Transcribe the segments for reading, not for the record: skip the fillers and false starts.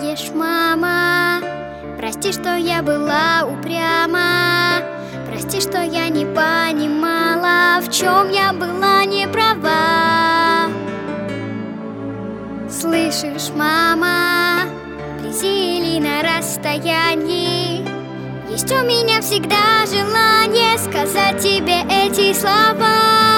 знаешь, мама, прости, что я была упряма. Прости, что я не понимала, в чем я была не права. Слышишь, мама, вблизи или на расстоянии, есть у меня всегда желание сказать тебе эти слова.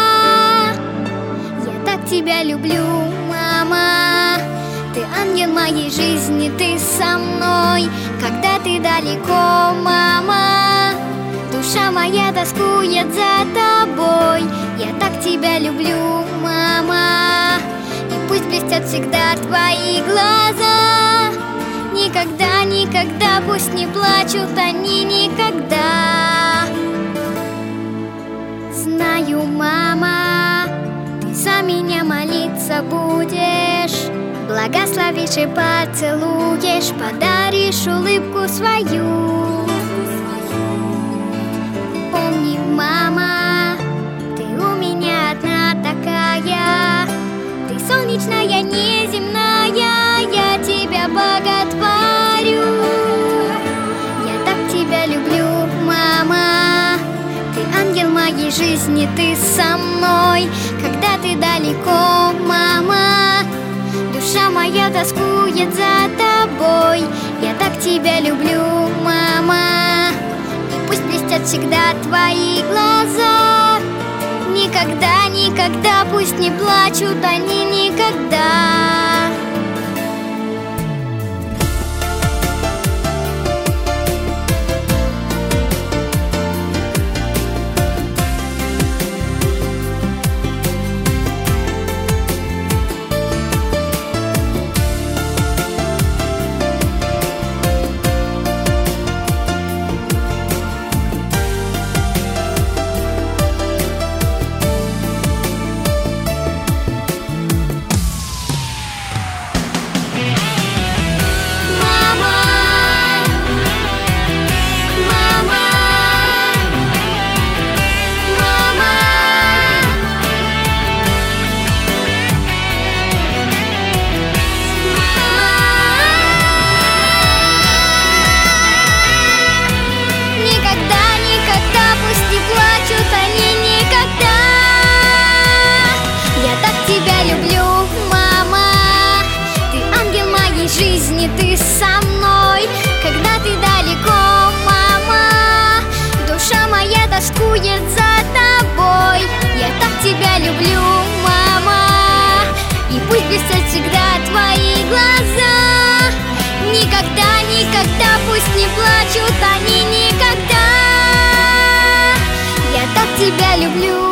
Я так тебя люблю, мама, ты ангел моей жизни, ты со мной, когда ты далеко, мама. Душа моя тоскует за тобой. Я так тебя люблю, мама. И пусть блестят всегда твои глаза. Никогда, никогда пусть не плачут они никогда. Знаю, мама, ты за меня молиться будешь, благословишь и поцелуешь, подаришь улыбку свою. Помни, мама, ты у меня одна такая, ты солнечная, неземная, я тебя боготворю. Я так тебя люблю, мама, ты ангел моей жизни, ты со мной, когда ты далеко, мама. Душа моя тоскует за тобой. Я так тебя люблю, мама. И пусть блестят всегда твои глаза. Никогда, никогда пусть не плачут они никогда. Ты со мной, когда ты далеко, мама. Душа моя тоскует за тобой. Я так тебя люблю, мама. И пусть блестят всегда твои глаза. Никогда, никогда пусть не плачут они никогда. Я так тебя люблю.